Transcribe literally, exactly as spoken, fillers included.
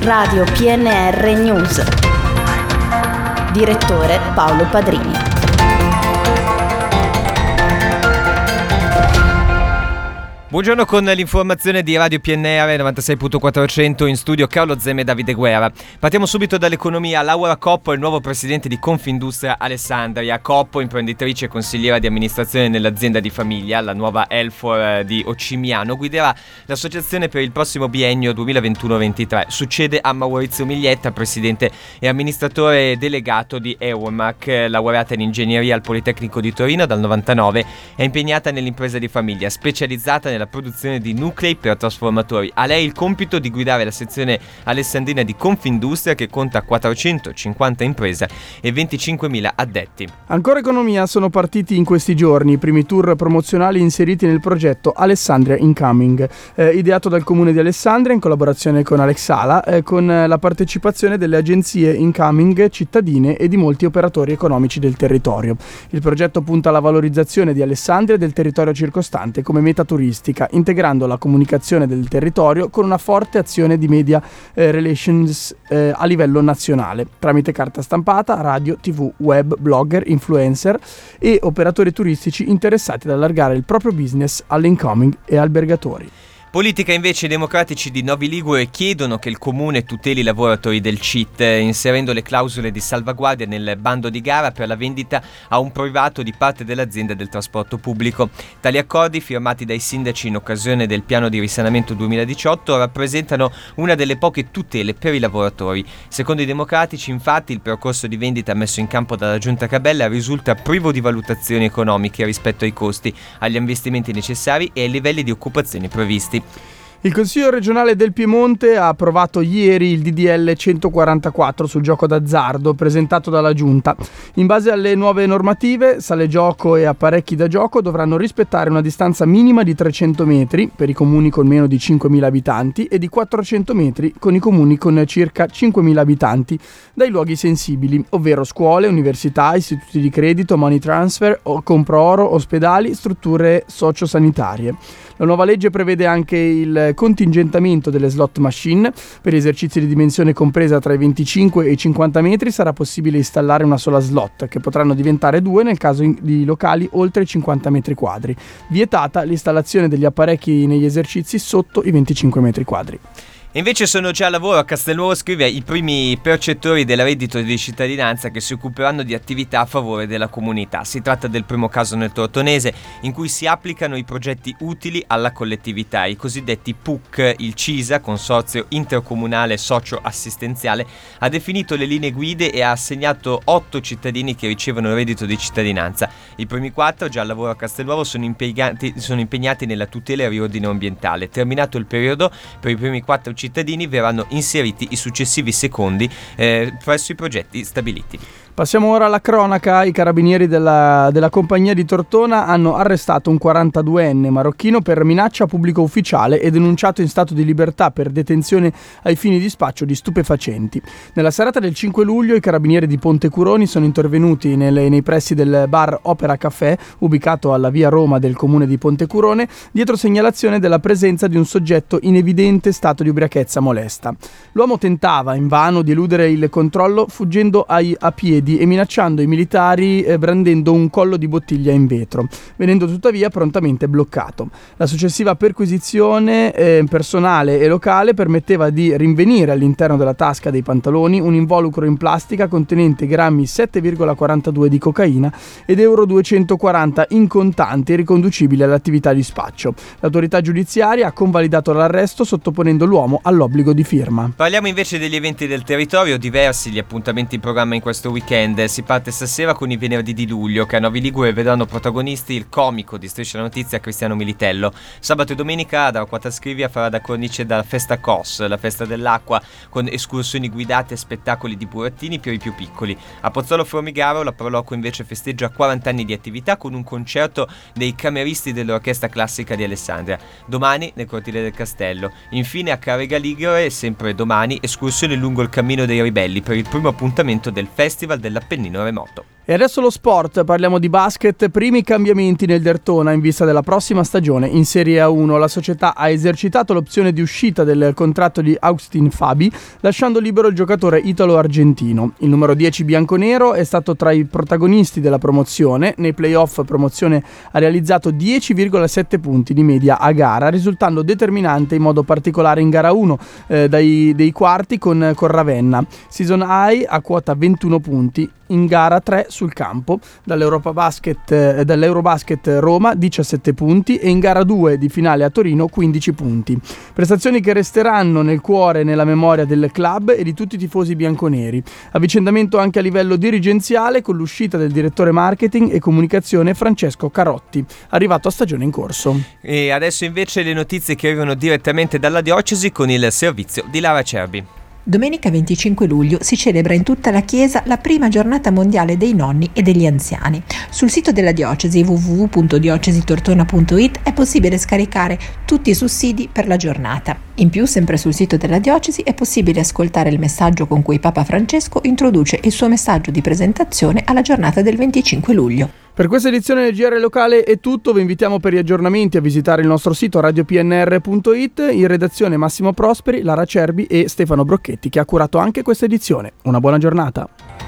Radio P N R News. Direttore Paolo Padrini. Buongiorno con l'informazione di Radio P N R novantasei virgola quattrocento, in studio Carlo Zemme e Davide Guerra. Partiamo subito dall'economia. Laura Coppo è il nuovo presidente di Confindustria Alessandria. Coppo, imprenditrice e consigliera di amministrazione nell'azienda di famiglia, la nuova Elfor di Ocimiano, guiderà l'associazione per il prossimo biennio duemilaventuno ventitré. Succede a Maurizio Miglietta, presidente e amministratore delegato di Euromac, laureata in ingegneria al Politecnico di Torino dal novantanove, è impegnata nell'impresa di famiglia, specializzata nella la produzione di nuclei per trasformatori. A lei il compito di guidare la sezione alessandrina di Confindustria, che conta quattrocentocinquanta imprese e venticinquemila addetti. Ancora economia. Sono partiti in questi giorni i primi tour promozionali inseriti nel progetto Alessandria Incoming, eh, ideato dal comune di Alessandria in collaborazione con Alexala, eh, con la partecipazione delle agenzie Incoming cittadine e di molti operatori economici del territorio. Il progetto punta alla valorizzazione di Alessandria e del territorio circostante come meta turistica, integrando la comunicazione del territorio con una forte azione di media eh, relations eh, a livello nazionale, tramite carta stampata, radio, tv, web, blogger, influencer e operatori turistici interessati ad allargare il proprio business all'incoming e albergatori. Politica invece. I democratici di Novi Ligure chiedono che il comune tuteli i lavoratori del C I T, inserendo le clausole di salvaguardia nel bando di gara per la vendita a un privato di parte dell'azienda del trasporto pubblico. Tali accordi, firmati dai sindaci in occasione del piano di risanamento duemiladiciotto, rappresentano una delle poche tutele per i lavoratori. Secondo i democratici, infatti, il percorso di vendita messo in campo dalla Giunta Cabella risulta privo di valutazioni economiche rispetto ai costi, agli investimenti necessari e ai livelli di occupazione previsti. Il Consiglio regionale del Piemonte ha approvato ieri il D D L centoquarantaquattro sul gioco d'azzardo presentato dalla Giunta. In base alle nuove normative, sale gioco e apparecchi da gioco dovranno rispettare una distanza minima di trecento metri per i comuni con meno di cinquemila abitanti e di quattrocento metri con i comuni con circa cinquemila abitanti dai luoghi sensibili, ovvero scuole, università, istituti di credito, money transfer, compro oro, ospedali, strutture sociosanitarie. La nuova legge prevede anche il contingentamento delle slot machine. Per esercizi di dimensione compresa tra i venticinque e i cinquanta metri sarà possibile installare una sola slot, che potranno diventare due nel caso di locali oltre i cinquanta metri quadri. Vietata l'installazione degli apparecchi negli esercizi sotto i venticinque metri quadri. Invece sono già a lavoro a Castelnuovo Scrivia i primi percettori del reddito di cittadinanza che si occuperanno di attività a favore della comunità. Si tratta del primo caso nel Tortonese in cui si applicano i progetti utili alla collettività, i cosiddetti P U C. Il CISA, Consorzio Intercomunale Socio-Assistenziale, ha definito le linee guide e ha assegnato otto cittadini che ricevono il reddito di cittadinanza. I primi quattro, già al lavoro a Castelnuovo, sono impegnati, sono impegnati nella tutela e riordine ambientale. Terminato il periodo, per i primi quattro cittadini verranno inseriti i successivi secondi eh, presso i progetti stabiliti. Passiamo ora alla cronaca. I carabinieri della, della compagnia di Tortona hanno arrestato un quarantaduenne marocchino per minaccia a pubblico ufficiale e denunciato in stato di libertà per detenzione ai fini di spaccio di stupefacenti. Nella serata del cinque luglio i carabinieri di Pontecuroni sono intervenuti nelle, nei pressi del bar Opera Café, ubicato alla via Roma del comune di Pontecurone, dietro segnalazione della presenza di un soggetto in evidente stato di ubriachezza molesta. L'uomo tentava invano di eludere il controllo fuggendo ai, a piedi e minacciando i militari eh, brandendo un collo di bottiglia in vetro, venendo tuttavia prontamente bloccato. La successiva perquisizione eh, personale e locale permetteva di rinvenire all'interno della tasca dei pantaloni un involucro in plastica contenente grammi sette virgola quarantadue di cocaina ed euro duecentoquaranta in contanti riconducibili all'attività di spaccio. L'autorità giudiziaria ha convalidato l'arresto sottoponendo l'uomo all'obbligo di firma. Parliamo invece degli eventi del territorio, diversi gli appuntamenti in programma in questo weekend. Si parte stasera con i venerdì di luglio, che a Novi Ligure vedranno protagonisti il comico di Striscia la Notizia Cristiano Militello. Sabato e domenica da Quatta Scrivia farà da cornice dalla Festa C O S, la festa dell'acqua, con escursioni guidate e spettacoli di burattini per i più piccoli. A Pozzolo Formigaro la Proloco invece festeggia quaranta anni di attività con un concerto dei cameristi dell'Orchestra Classica di Alessandria. Domani nel cortile del castello. Infine a Carrega Ligure, sempre domani, escursione lungo il Cammino dei Ribelli per il primo appuntamento del Festival dell'Appennino Remoto. E adesso lo sport, parliamo di basket, primi cambiamenti nel Derthona in vista della prossima stagione in Serie A uno. La società ha esercitato l'opzione di uscita del contratto di Austin Fabi, lasciando libero il giocatore italo-argentino. Il numero dieci bianconero è stato tra i protagonisti della promozione. Nei playoff promozione ha realizzato dieci virgola sette punti di media a gara, risultando determinante in modo particolare in gara uno eh, dai, dei quarti con, con Ravenna. Season High a quota ventuno punti, in gara tre sul campo, dall'Europa Basket, eh, dall'Eurobasket Roma diciassette punti e in gara due di finale a Torino quindici punti. Prestazioni che resteranno nel cuore e nella memoria del club e di tutti i tifosi bianconeri. Avvicendamento anche a livello dirigenziale con l'uscita del direttore marketing e comunicazione Francesco Carotti, arrivato a stagione in corso. E adesso invece le notizie che arrivano direttamente dalla diocesi con il servizio di Lara Cerbi. Domenica venticinque luglio si celebra in tutta la Chiesa la prima giornata mondiale dei nonni e degli anziani. Sul sito della diocesi w w w punto diocesitortona punto i t è possibile scaricare tutti i sussidi per la giornata. In più, sempre sul sito della diocesi è possibile ascoltare il messaggio con cui Papa Francesco introduce il suo messaggio di presentazione alla giornata del venticinque luglio. Per questa edizione del G R locale è tutto, vi invitiamo per gli aggiornamenti a visitare il nostro sito radio p n r punto i t. In redazione Massimo Prosperi, Lara Cerbi e Stefano Brocchetti, che ha curato anche questa edizione. Una buona giornata.